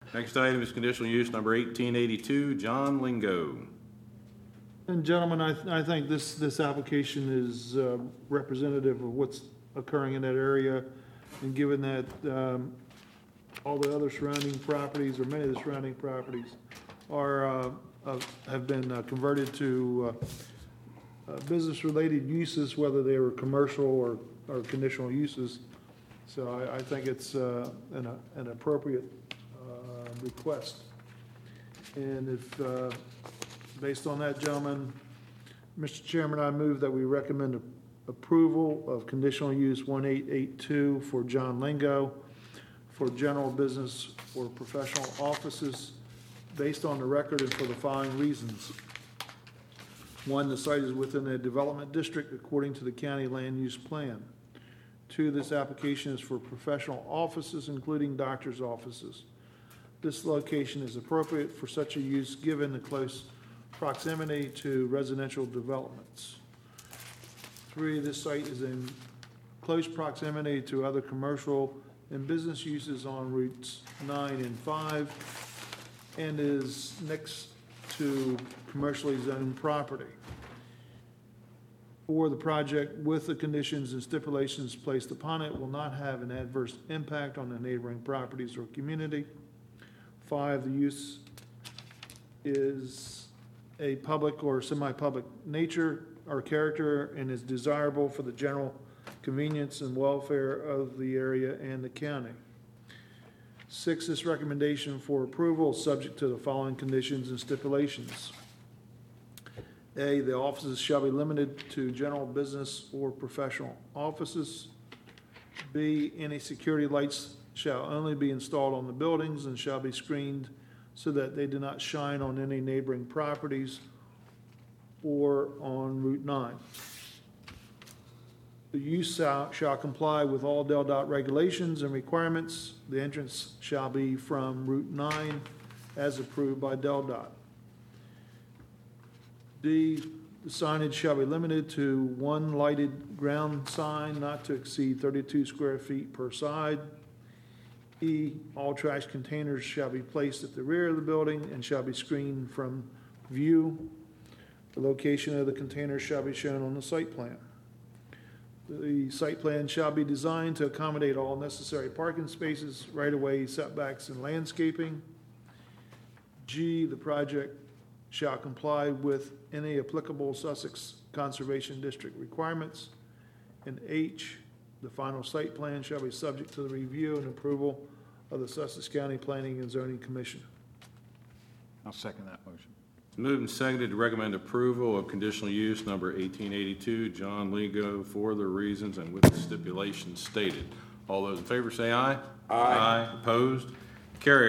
Next item is conditional use number 1882, John Lingo. And gentlemen, I think this application is representative of what's occurring in that area. And given that all the other surrounding properties, or many of the surrounding properties, have been converted to business-related uses, whether they were commercial or conditional uses. So I think it's an appropriate request. And if, based on that, gentlemen, Mr. Chairman, I move that we recommend approval of conditional use 1882 for John Lingo for general business or professional offices based on the record and for the following reasons. One, the site is within a development district according to the county land use plan. Two, this application is for professional offices, including doctor's offices. This location is appropriate for such a use given the close proximity to residential developments. Three, this site is in close proximity to other commercial and business uses on routes 9 and 5 and is next to commercially zoned property. Four, the project with the conditions and stipulations placed upon it will not have an adverse impact on the neighboring properties or community. Five, the use is a public or semi-public nature or character and is desirable for the general convenience and welfare of the area and the county. Six, this recommendation for approval is subject to the following conditions and stipulations. A, the offices shall be limited to general business or professional offices. B, any security lights shall only be installed on the buildings and shall be screened so that they do not shine on any neighboring properties or on Route 9. The use shall comply with all DelDOT regulations and requirements. The entrance shall be from Route 9 as approved by DelDOT. D, the signage shall be limited to one lighted ground sign not to exceed 32 square feet per side. E, all trash containers shall be placed at the rear of the building and shall be screened from view. The location of the containers shall be shown on the site plan. The site plan shall be designed to accommodate all necessary parking spaces, right-of-way setbacks, and landscaping. G, the project shall comply with any applicable Sussex Conservation District requirements. And H, the final site plan shall be subject to the review and approval of the Sussex County Planning and Zoning Commission. I'll second that motion. Moved and seconded to recommend approval of conditional use number 1882, John Lingo, for the reasons and with the stipulations stated. All those in favor say aye. Aye. Opposed? Carried.